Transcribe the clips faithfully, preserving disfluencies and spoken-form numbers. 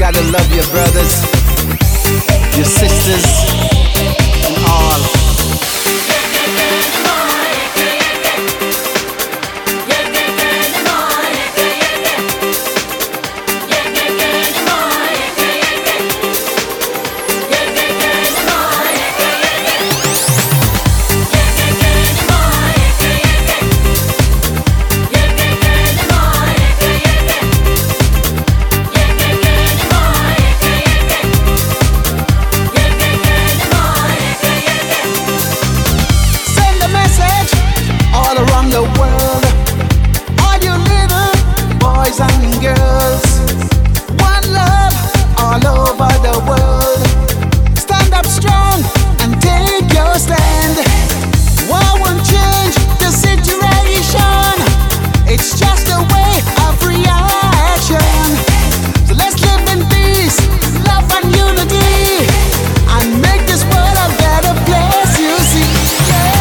gotta love your brothers, your sisters, and all. The world, all you little boys and girls, one love all over the world. Stand up strong and take your stand. War won't change the situation, it's just a way of reaction. So let's live in peace, love and unity, and make this world a better place, you see. Yeah.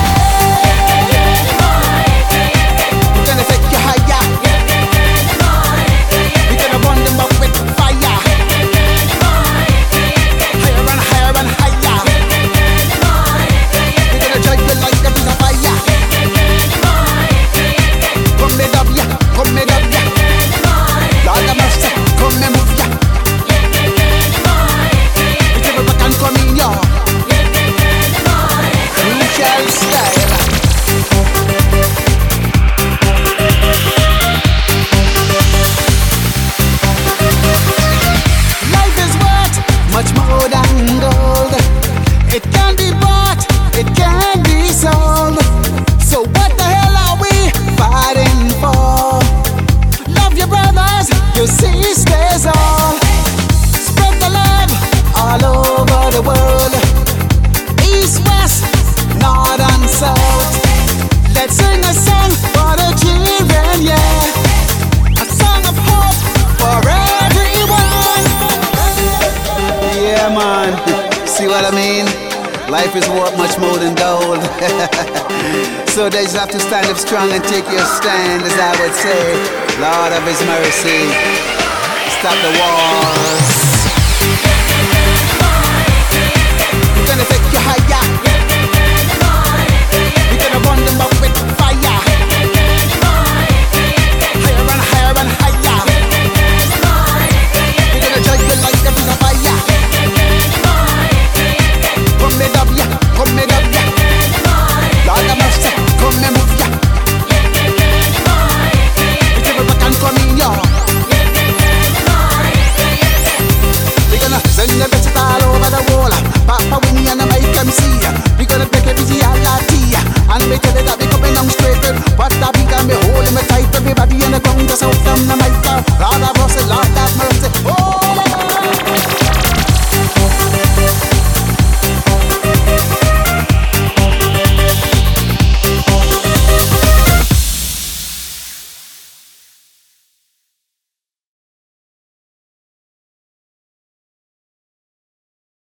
Much more than gold. It can be bought, it can be sold. So what the hell are we fighting for? Love your brothers, your sisters all. Spread the love all over the world. East, west, north and south. Let's sing a song for the children, yeah. A song of hope for everyone. Yeah, man, see what I mean? Life is worth much more than gold. So they just have to stand up strong and take your stand, as I would say. Lord of His mercy, stop the wars. We're gonna take you higher. We're gonna run them up with